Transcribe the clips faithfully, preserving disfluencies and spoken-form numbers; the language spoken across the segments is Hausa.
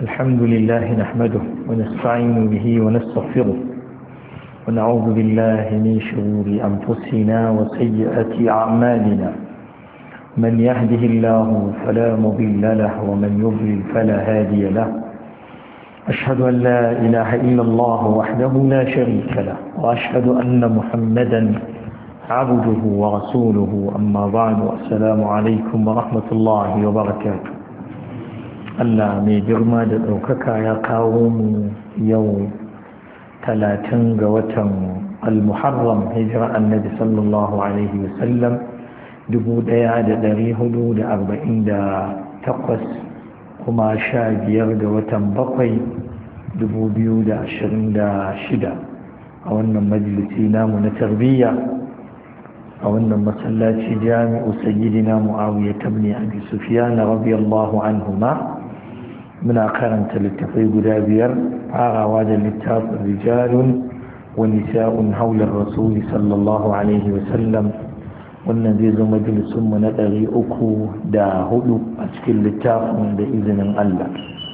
الحمد لله نحمده ونستعين به ونستغفره ونعوذ بالله من شرور أنفسنا وسيئات أعمالنا من يهده الله فلا مضل له ومن يضلل فلا هادي له أشهد أن لا إله إلا الله وحده لا شريك له وأشهد أن محمدا عبده ورسوله أما بعد السلام عليكم ورحمة الله وبركاته. Allah mai girma da ɗaukaka ya kawo mu yau talatin ga watan al-muharram hijira annabi sallallahu alaihi wasallam dubu ɗaya da ɗari hudu da arba'in da takwas kuma sha biyar ga watan bakwai dubu biyu da ashirin da shida a wannan majalisi namu na tarbiyya a wannan masallaci jami'u sayyidina muawiya ibn abi sufyan radiyallahu anhuma. muna karanta littafai guda biyar farawa da littafin rijalun wa nisa'un haular rasuli sallallahu alaihi wasallam wannan zai zo majalisunmu na ɗari uku da hudu a cikin littafin da izinin Allah.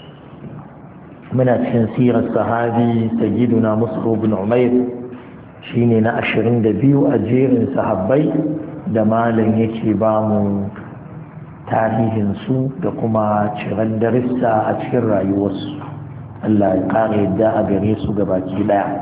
muna cikin sirar sahabi sayyiduna mus'ab bin umair shine na ashirin da biyu a jerin sahabbai da malam yake ba mu tarihinsu da kuma ciran darissa a cikin rayuwarsu. Allah ya ƙara yadda a gare su gabaki ɗaya.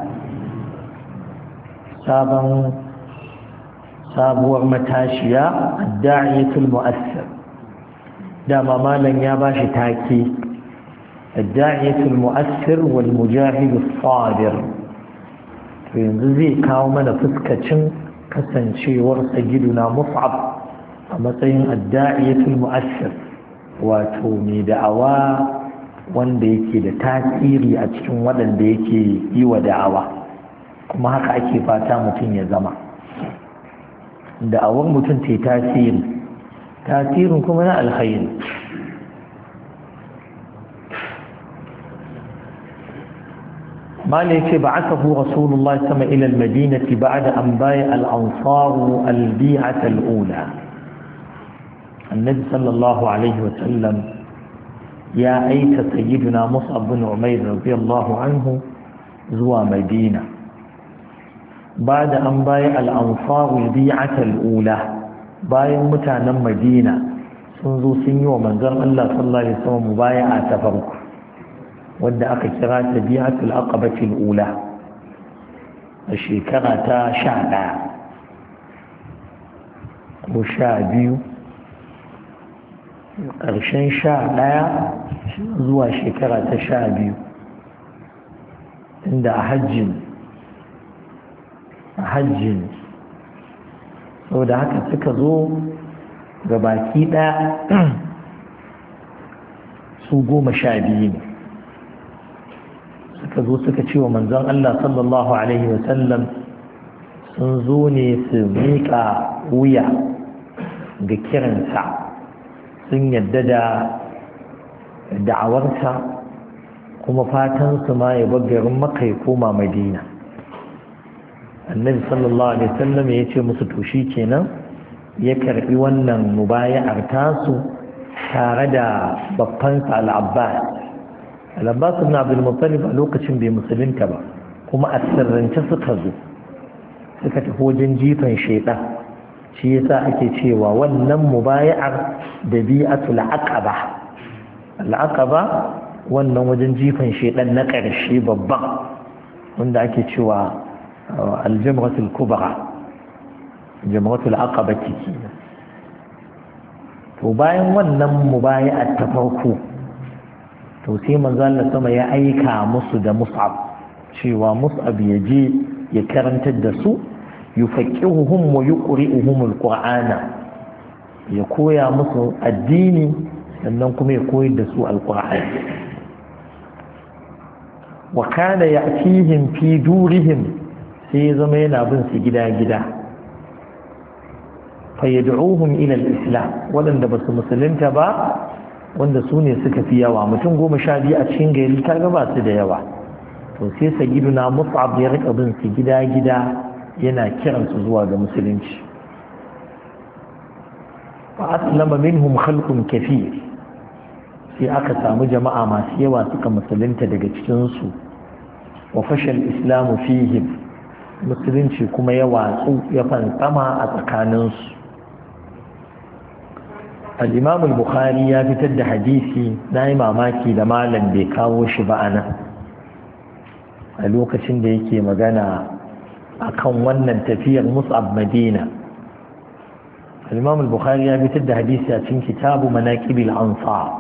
sabon sabuwar matashiya adda'iyatul mu'assir dama malam ya ba shi take adda'iyatul mu'assir wal mujahidus sabir. to yanzu zai kawo mana fuskacin kasancewar sayyiduna mus'ab a matsayin adda'iyatul mu'assir, wato mai da'awa wanda yake da tasiri a cikin waɗanda yake yi wa da'awa, kuma haka ake fata mutum ya zama. da'awar mutum ta tasiri tasirin kuma na alkhairi. مالك بعثه رسول الله صلى الله عليه وسلم إلى المدينة بعد أن بايع الأنصار البيعة الأولى. النبي صلى الله عليه وسلم يا أيت سيدنا مصعب بن عمير رضي الله عنه زوى مدينة بعد أن بايع الأنصار البيعة الأولى. بايع متانا مدينة سنزو سنيو ومنزل الله صلى الله عليه وسلم مبايعة تفرق wadda aka kira ta bi'atul aqabatil ula a shekara ta sha ɗaya ko sha biyu ƙarshen sha ɗaya zuwa shekara ta sha biyu inda a hajjin a hajjin saboda haka suka zo ga baki ɗaya su goma sha biyu ne suka zo suka ce wa manzon Allah sallallahu alaihi wasallam sun zo ne su miƙa wuya ga kiransa, sun yadda da da'awarsa kuma fatan su ma ya bar garin Makka ya koma Madina. Annabi sallallahu alaihi wasallam ya ce musu to kenan ya karbi wannan mubaya'ar tasu tare da babbansa al-Abbas. al-Abbas ibn Abdul Muttalib a lokacin bai musulunta ba, kuma a sirrance suka zo suka tafi wajen jifan shaidan. shi yasa ake cewa wannan mubaya'ar da bi'atul aqaba. al-aqaba wannan wajen jifan shaidan na ƙarshe babban wanda ake cewa al-jamratul kubra, jamratul aqaba kike. to bayan wannan mubaya'ar ta farko to sai manzo Allah sama ya aika musu da Mus'ab cewa Mus'ab ya je ya karantar da su, yufaqihuhum wa yuqri'uhum al-Qur'ana, ya koya musu addini sannan kuma ya koyar da su al-Qur'ani. wa kana ya'tihim fi durihim, sai ya zama yana bin su gida-gida, fa yad'uhum ila al-islam, wadanda basu musulunta ba, wanda su ne suka fi yawa, mutum goma sha biyu a cikin gari kaga ba su da yawa. to sai sayyiduna Mus'ab ya rika bin su gida-gida yana kiransu zuwa ga musulunci. fa aslama minhum khalqun kathir, sai aka samu jama'a masu yawa suka musulunta daga cikinsu wa fashal islamu fihim musulunci kuma ya watsu ya fantsama a tsakaninsu. al-imam al-bukhari ya fitar da hadisi na yi mamaki da malam bai kawo shi ba ana a lokacin da yake magana akan wannan tafiyar Mus'ab Madina. al-imam al-bukhari ya fitar da hadisi a cikin kitabu manaqib al-ansar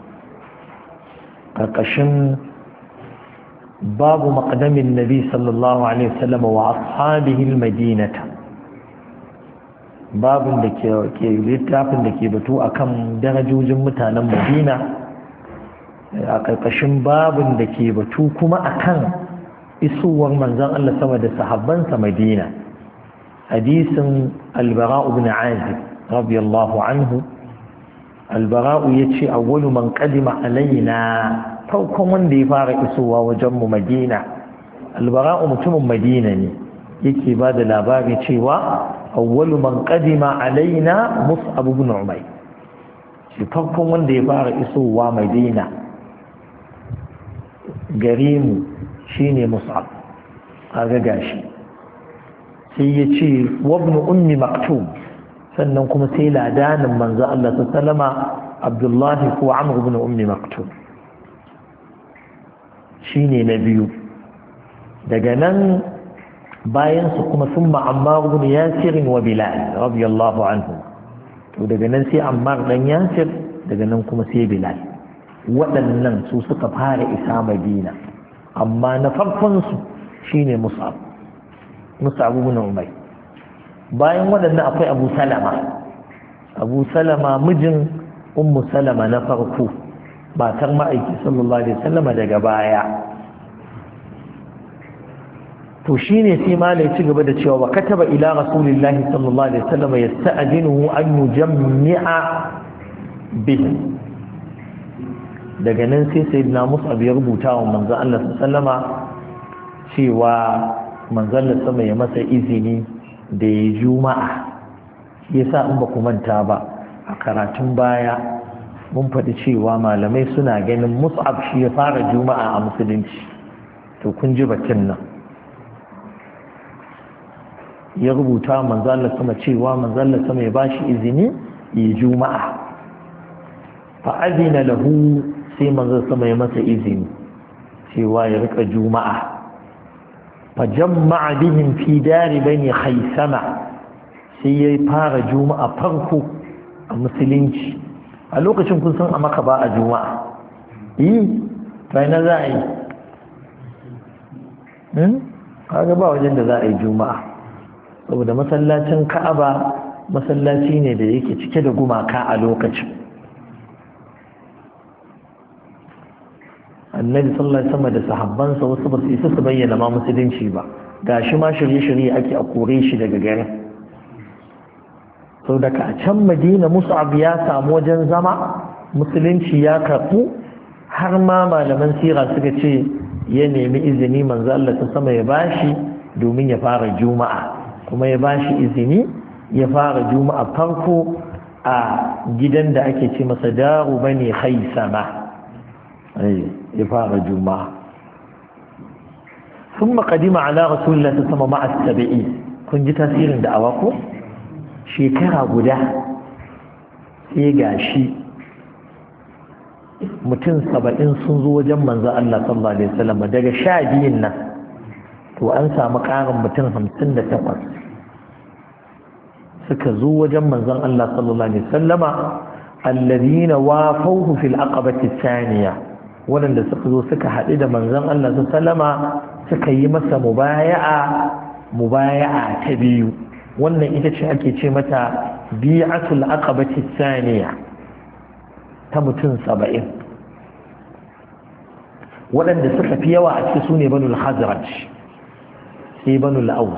karkashin babu maqdamin nabi sallallahu alaihi wasallam wa ashabihi al-madinata, babun da ke ke littafin da ke batu akan darajojin mutanen Madina, a karkashin babun da ke batu kuma akan isuwar manzon Allah sama da sahabbansa Madina. hadisin al-bara ibn azib radiyallahu anhu, al-bara yace awwalu man qadima alaina, farkon wanda ya fara isowa wajen mu Madina. al-bara mutumin Madina ne, yake ba da labari cewa awwalu man qadima alaina Mus'ab ibn Umayr, shi farkon wanda ya fara isowa Madina gare mu shine Mus'ab. kaga gashi sai ya ce wabnu ummi maktub, sannan kuma sai ladanin manzo Allah sallama Abdullahi ko Amr ibn ummi maktub shine na biyu. daga nan bayan su kuma sun Ammar ibn Yasir wa Bilal radiyallahu anhu, to daga nan sai Ammar dan Yasir, daga nan kuma sai Bilal. waɗannan su suka fara isa Madina, amma na farkon su shine Mus'ab Mus'ab ibn Umayr. bayan waɗannan akwai Abu Salama Abu Salama mijin Ummu Salama na farko, matar ma'aiki sallallahu alaihi wasallam daga baya. to shine sai malai ci gaba da cewa wa kataba ila rasulillahi sallallahu alaihi wasallam yasta'dinuhu an yujammi'a bihi. daga nan sai sayyidina Mus'ab ya rubuta wa manzon Allah sallama cewa manzon Allah sama ya masa izini da ya juma'a. yasa in ba ku manta ba a karatun baya mun faɗi cewa malamai suna ganin Mus'ab shi ya fara juma'a a musulunci. to kun ji batun nan, ya rubuta manzo Allah sama cewa manzo Allah sama ya bashi izini yi juma'a. fa azina lahu, sai manzo sama ya masa izini cewa ya rika juma'a. fa jama'a bihim fi dari bani khaisama, sai ya fara juma'a farko a musulunci. a lokacin kun san a Makka ba a juma'a, yi bai na za a yi hmm kaga ba wajen da za a yi juma'a, saboda masallacin Ka'aba masallaci ne da yake cike da gumaka a lokacin. annabi sallallahu alaihi wasallam da sahabbansa wasu ba su isa su bayyana ma musulunci ba, gashi ma shirye-shirye ake a kore shi daga garin. sau daga a can Madina Mus'ab ya samu wajen zama, musulunci ya karɓu, har ma malaman sira suka ce ya nemi izini manzo Allah ta sama ya bashi domin ya fara juma'a, kuma ya bashi izini ya fara juma'a farko a gidan da ake ce masa daru bani khaisama, ya fara juma'a. ثم قدم على رسول الله صلى الله عليه وسلم مع السبعين. kun ji tasirin da awako shekara guda sai gashi mutum saba'in sun zo wajen manzo Allah sallallahu alaihi wasallam. daga sha biyun nan to an samu ƙarin mutum hamsin da takwas suka zo wajen manzon Allah sallallahu alaihi wasallama, alladhina wafawhu fil aqabati thaniya, wanda suka zo suka haɗu da manzon Allah sallallahu alaihi wasallama suka yi masa mubaya'a mubaya'a ta biyu. wannan ita ce ake ce mata bi'atul aqabati thaniya, ta mutum saba'in. waɗanda suka fi yawa a cikin su ne banul khazraj sai banul aus,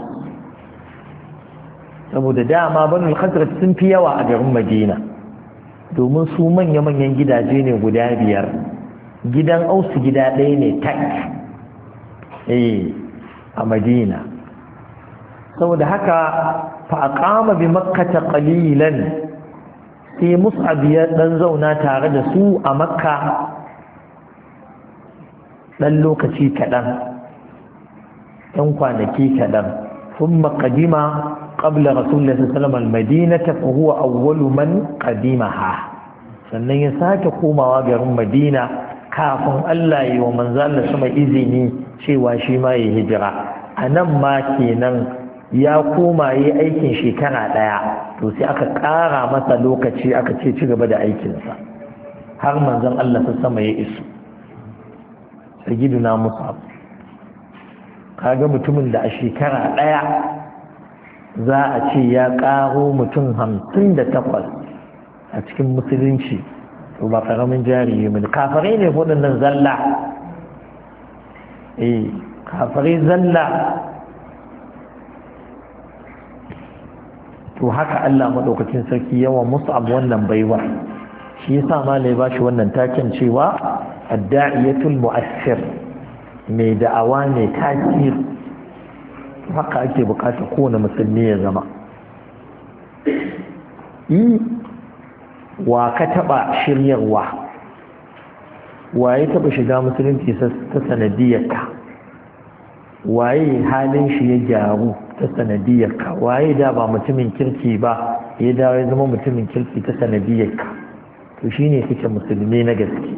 saboda dama banul khazraj sun fi yawa a garin Madina domin su manya-manyan gidaje ne guda biyar. gidan aus gida ɗaya ne tak eh a Madina. saboda haka fa aqama bi makkah qalilan, sai Mus'ab ya dan zauna tare da su a Makka dan lokaci kaɗan ɗan kwanaki kaɗan thumma qadima qabla rasulillahi sallallahu alaihi wasallam al-madinata fa huwa awwalu man qadimaha sannan ya sake komawa garin Madina kafin Allah yi wa manzo Allah sama izini cewa shi ma ya hijira anan ma kenan ya koma yi aikin shekara daya to sai aka ƙara masa lokaci aka ce ci gaba da aikinsa har manzon Allah sama ya iso sayyiduna Mus'ab kaga mutumin da a shekara daya za a ce ya ƙaro mutum hamsin da takwas a cikin musulunci to ba karamin jari ne kafirai ne waɗannan zalla eh kafirai zalla to haka Allah madaukakin sarki yawa Mus'ab wannan baiwa shi yasa malai ba shi wannan taken cewa ad-da'iyatul mu'assir mai da'awa ne tasir haka ake bukata kowane musulmi ya zama yi wa ka taba shiryarwa waye taba shiga musulunci ta sanadiyarka waye halin shi ya gyaru ta sanadiyarka waye da ba mutumin kirki ba ya dawo ya zama mutumin kirki ta sanadiyarka to shine kake musulmi na gaske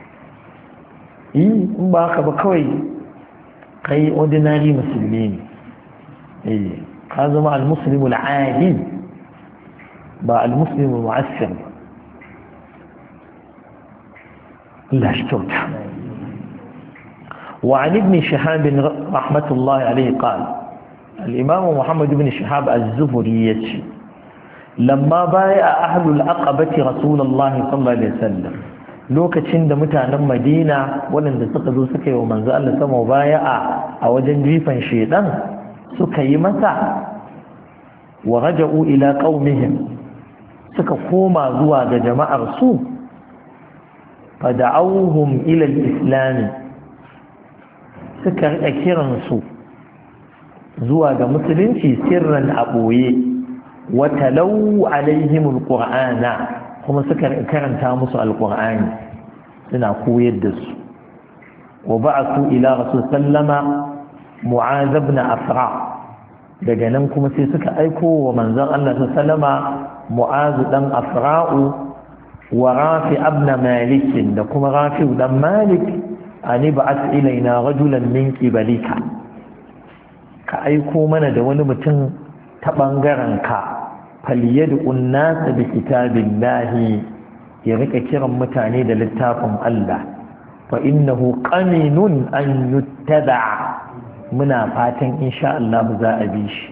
yi in ba haka ba kawai kai ordinary musulmi ne eh ka zama al-muslimu al-aadi ba al-muslimu al-mu'assir ba لا اشتوت. وعن ابن شهاب رحمة الله عليه قال الإمام محمد بن شهاب الزهري لما بايع أهل العقبة رسول الله صلى الله عليه وسلم lokacin da mutanen Madina waɗanda suka zo suka yi wa manzo Allah sama baya'a a wajen jifan shedan suka yi masa wa raja'u ila qaumihim suka koma zuwa ga jama'ar su fada'awhum ila al-islam suka rika kiran su zuwa ga musulunci sirran a boye wa talaw alaihim al-qur'ana kuma suka karanta musu al-qur'ani suna koyar da su wa ba'athu ila rasul sallama mu'adh ibn afra daga nan kuma sai suka aiko wa manzon Allah sallama mu'adh dan afra'u wa rafi ibn malik da kuma rafi dan malik ani ba'ath ilaina rajulan min qibalika ka aiko mana da wani mutum ta bangaren ka falyad'u an-nas bi kitabillahi ya rika kiran mutane da littafin Allah fa innahu qaminun an yuttaba muna fatan insha Allah za a bi shi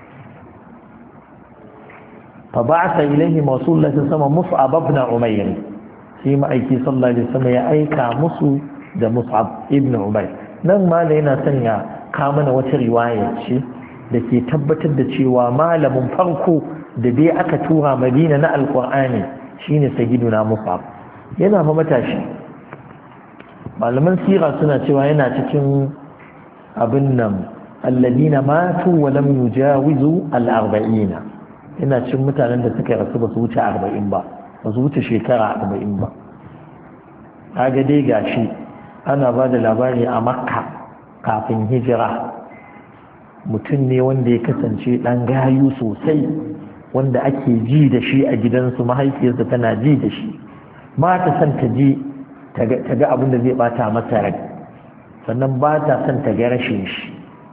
fa ba'atha ilayhi rasulullah sama Mus'ab ibn Umayr sai ma'aiki sallallahu alaihi wasallam ya aika musu da Mus'ab ibn Umayr nan ma yana sanya ka mana wata riwaya ce da ke tabbatar da cewa malamin farko da dai aka tura Madina na alqur'ani shine sayyiduna Mus'ab yana fa matashi malaman sira suna cewa yana cikin abin nan alladina matu wa lam yujawizu al-arba'ina yana cikin mutanen da suka rasu ba su wuce arba'in ba ba su wuce shekara arba'in ba kaga dai gashi ana ba da labari a Makka kafin hijira mutum ne wanda ya kasance dan gayu sosai wanda ake ji da shi a gidansu mahaifiyarsa tana ji da shi ba ta son ta ji ta ga abin da zai bata masa rai sannan ba ta son ta ga rashin shi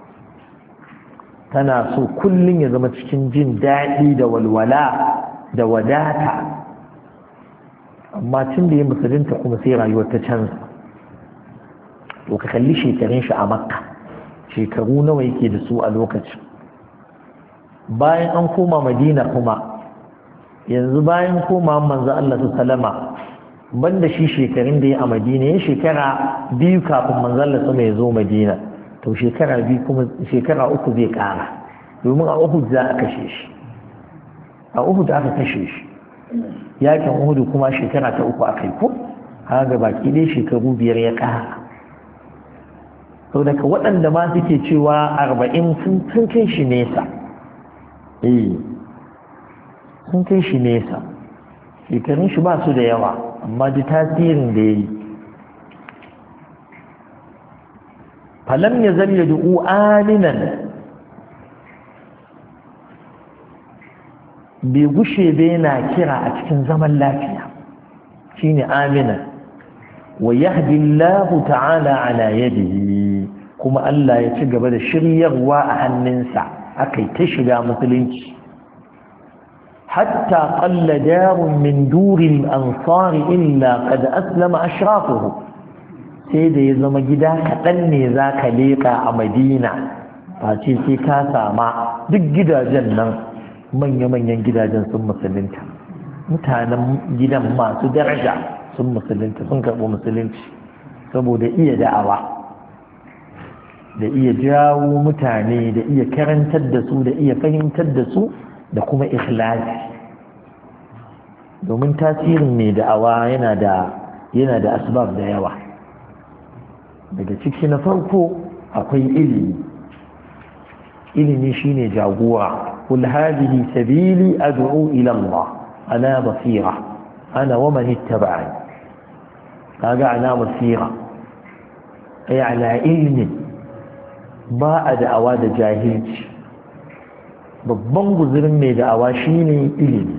tana so kullum ya zama cikin jin daɗi da walwala da wadata amma tun da ya musulunta kuma sai rayuwar ta canza to ka kalli shekarun shi a Makka shekaru nawa yake da su a lokacin bayan an koma Madina kuma yanzu bayan koma manzo Allah sallama banda shi shekarun da ya a Madina ya shekara biyu kafin manzo Allah sama ya zo Madina to shekara biyu kuma shekara uku zai kara domin a Uhud za a kashe shi a Uhud aka kashe shi yakin Uhud kuma shekara ta uku akai ko kaga baki dai shekaru biyar ya kara sau daga waɗanda ma suke cewa arba'in sun kai shi nesa eh sun kai shi nesa shekarun shi ba su da yawa amma ji tasirin da ya yi. falam ya zalla du'u aminan, bai gushe bai na kira a cikin zaman lafiya shine aminan. wa yahdi Allah ta'ala ala yadihi, kuma Allah ya ci gaba da shiryarwa a hannunsa akai ta shiga musulunci. hatta qalla darun min duril ansar illa qad aslama ashrafuhu, sai da ya zama gida kaɗan ne za ka leƙa a Madina face sai ka sama duk gidajen nan manya-manyan gidajen sun musulunta, mutanen gidan masu daraja sun musulunta, sun karɓi musulunci saboda iya da'awa da iya jawo mutane da iya karantar da su da iya fahimtar da su da kuma ikhlasi. domin tasirin mai da'awa yana da yana da asbab da yawa. daga ciki na farko akwai ilimi. ilimi shine jagora. kul hadhihi sabili ad'u ila Allah ala basira ana wa man ittaba'ani. kaga ana basira ay ala ilmi, ba a da'awa da jahilci. babban guzurin mai da'awa shine ilimi.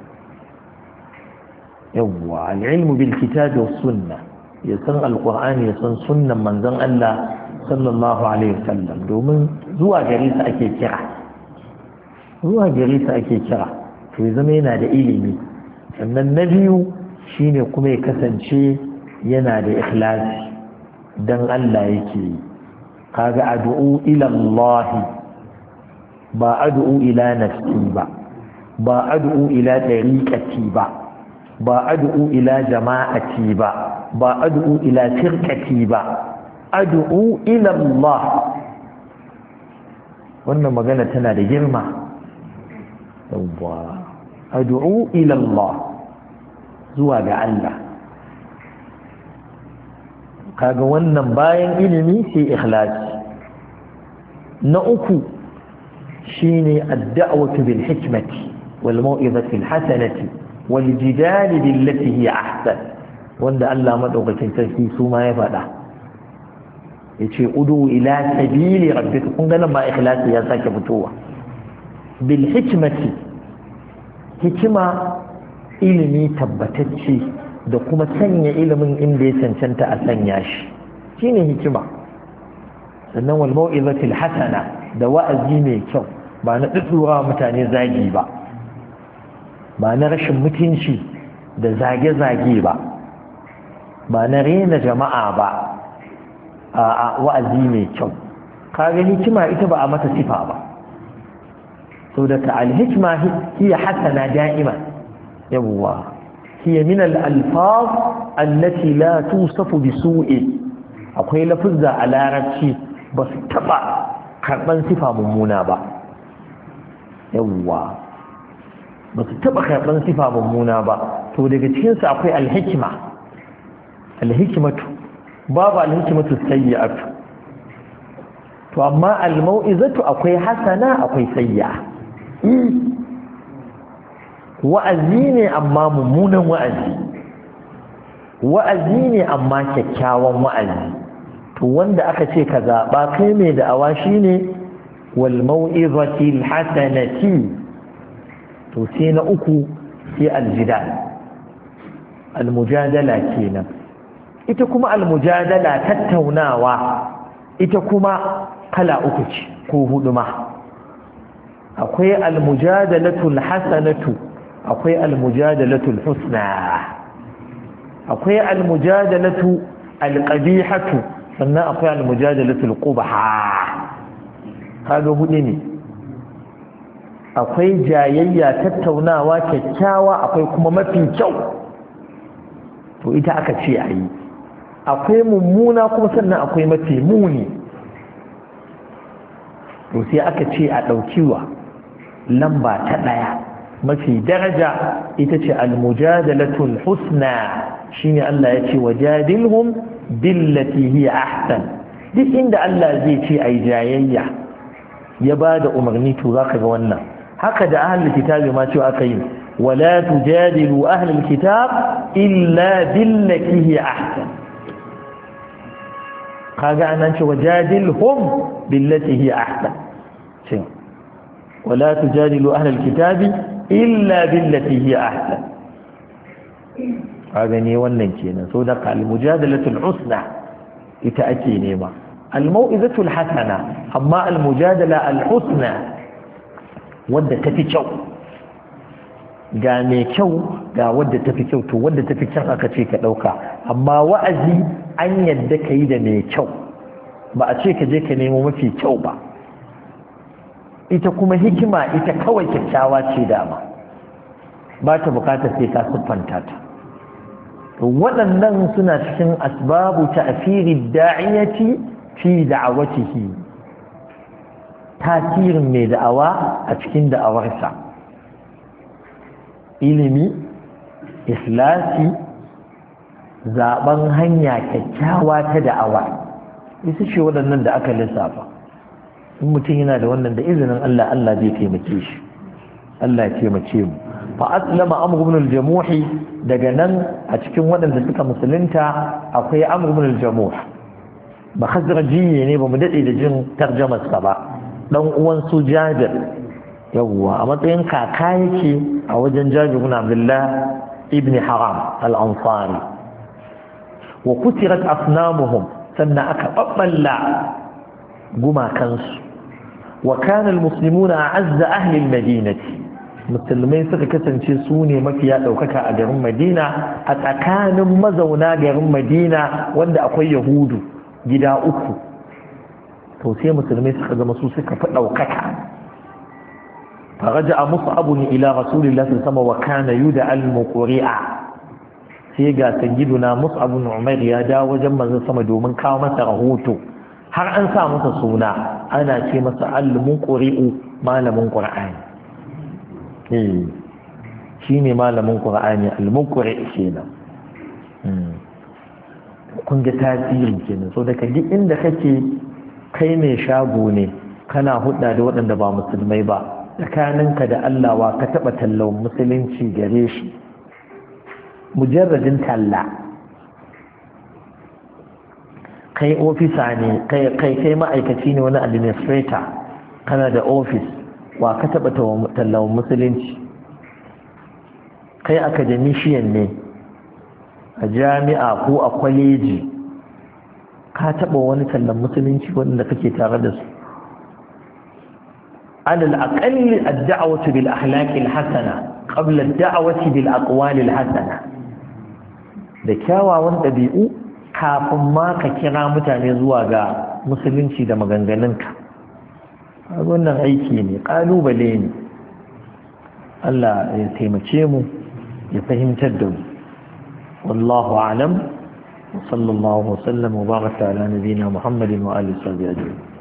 yawwa al-ilmu bil kitabi was sunnah, ya san alqur'ani ya san sunnan manzon Allah sallallahu alaihi wasallam, domin zuwa gare sa ake kira zuwa gare sa ake kira to ya zama yana da ilimi. sannan na biyu shine kuma ya kasance yana da ikhlasi dan Allah yake yi. kaga addu'u ila Allah ba addu'u ila nafsi ba ba addu'u ila tariqati ba ba addu'u ila jama'ati ba ba addu'u ila firqati ba addu'u ila Allah. wannan magana tana da girma. yawwa addu'u ila Allah, zuwa ga Allah. kaga wannan bayan ilimi sai ikhlasi. na uku shine ad-da'watu bil hikmati wal mau'izati al hasanati wal jidali billati hiya ahsan, wanda Allah madaukakin sarki su ma ya faɗa yace udu ila sabili rabbika. kun ga nan ba ikhlasi ya sake fitowa. bil hikmati, hikima ilimi tabbatacce da kuma sanya ilimin inda ya cancanta a sanya shi shine hikima. sannan wal mau'izatil hasana, da wa'azi mai kyau, ba na dudduwa mutane zagi ba ba na rashin mutunci da zage-zage ba ba na rena jama'a ba a wa'azi mai kyau. kaga hikima ita ba a mata sifa ba, so da ta al-hikma hiya hasana da'ima. yawwa هي من الألفاظ التي لا توصف بسوء. akwai lafuzza a larabci ba su taɓa karɓar sifa mummuna ba. yawwa ba su taɓa karɓar sifa mummuna ba. to daga cikinsu akwai alhikima. alhikimatu babu alhikimatu sayyi'atu. to amma almau'izatu akwai hasana akwai sayyi'a. wa'azi ne amma mummunan wa'azi, wa'azi ne amma kyakkyawan wa'azi. to wanda aka ce ka zaɓa kai mai da'awa shine wal mau'izatil hasanati. to sai na uku sai aljidal, almujadala kenan. ita kuma almujadala tattaunawa ita kuma kala uku ce ko hudu ma. akwai almujadalatul hasanatu, akwai almujadalatul husna, akwai almujadalatu alqabihatu, sannan akwai almujadalatul qubha. kaga hudu ne. akwai jayayya tattaunawa kyakkyawa, akwai kuma mafi kyau. to ita aka ce ayi. akwai mummuna kuma sannan akwai mafi muni. to sai aka ce a daukiwa lamba ta daya mafi daraja ita ce almujadalatul husna. shine Allah ya ce wajadilhum billati hiya ahsan. duk inda Allah zai ce ai jayayya ya bada umarni to zaka ga wannan. haka da ahlul kitabi ma cewa aka yi ولا تجادلوا أهل الكتاب إلا بالتي هي أحسن قال أنا وجادلهم بالتي هي أحسن ولا تجادلوا أهل الكتاب إلا بالتي هي أحسن هذا نيوان كينا صدق المجادلة الحسنى يتأتي نيما الموئذة الحسنة أما المجادلة الحسنى wadda tafi kyau ga mai kyau ga wadda tafi kyau to wadda tafi kyau aka ce ka dauka amma wa'azi an yadda ka yi da mai kyau ba a ce ka je ka nemo mafi kyau ba ita kuma hikima ita kawai kyakkyawa ce dama ba ta bukatar sai ka siffanta ta to waɗannan suna cikin asbabu ta'thiri da'iyati fi da'awatihi tasirin mai da'awa a cikin da'awarsa ilimi ikhlasi zaben hanya kyakkyawa ta da'awa isa ce waɗannan da aka lissafa in mutum yana da wannan da izinin Allah Allah zai taimake shi Allah ya taimake mu fa aslama amr ibn al-jamuh daga nan a cikin waɗanda suka musulunta akwai amr ibn al-jamuh ba khazraji ne ba mu dade da jin tarjumar sa ba dan uwan su Jabir yawwa a matsayin kaka yake a wajen Jabir ibn Abdullah ibn Haram al-Ansari wa kutirat asnamuhum sannan aka babballa gumakansu wa kana al-muslimuna a'azza ahli al-madinati musulmai suka kasance su ne mafiya daukaka a garin Madina a tsakanin mazauna garin Madina wanda akwai yahudu gida uku to sai musulmai suka zama su suka fi daukaka faraja mus'ab ila rasulillahi sallallahu alaihi wasallam wa kana yud'a al-muqri'a sai ga sayyiduna mus'ab ibn umair ya dawo wajen manzon sama domin kawo masa rahoto har an sa masa suna ana ce masa al-muqri'u malamin qur'ani eh shine malamin qur'ani al-muqri' kenan kun ga tasirin kenan so daga duk inda kake kai mai shago ne kana hudda da waɗanda ba musulmai ba tsakaninka da Allah wa ka taɓa tallan musulunci gare shi mujarradin talla kai ofisa ne kai kai ma'aikaci ne wani administrator kana da office wa ka taɓa tallan musulunci kai academician ne a jami'a ko a kwaleji ka taɓa wani tallan musulunci wanda kake tare da su alal aqalli ad-da'watu bil akhlaqi al-hasana qabla ad-da'wati bil aqwali al-hasana da kyawawan dabi'u kafin ma ka kira mutane zuwa ga musulunci da maganganunka wannan aiki ne kalubale ne Allah ya taimake mu ya fahimtar da mu wallahu a'lam وصلى الله وسلم وبارك على نبينا محمد وآله وصحبه أجمعين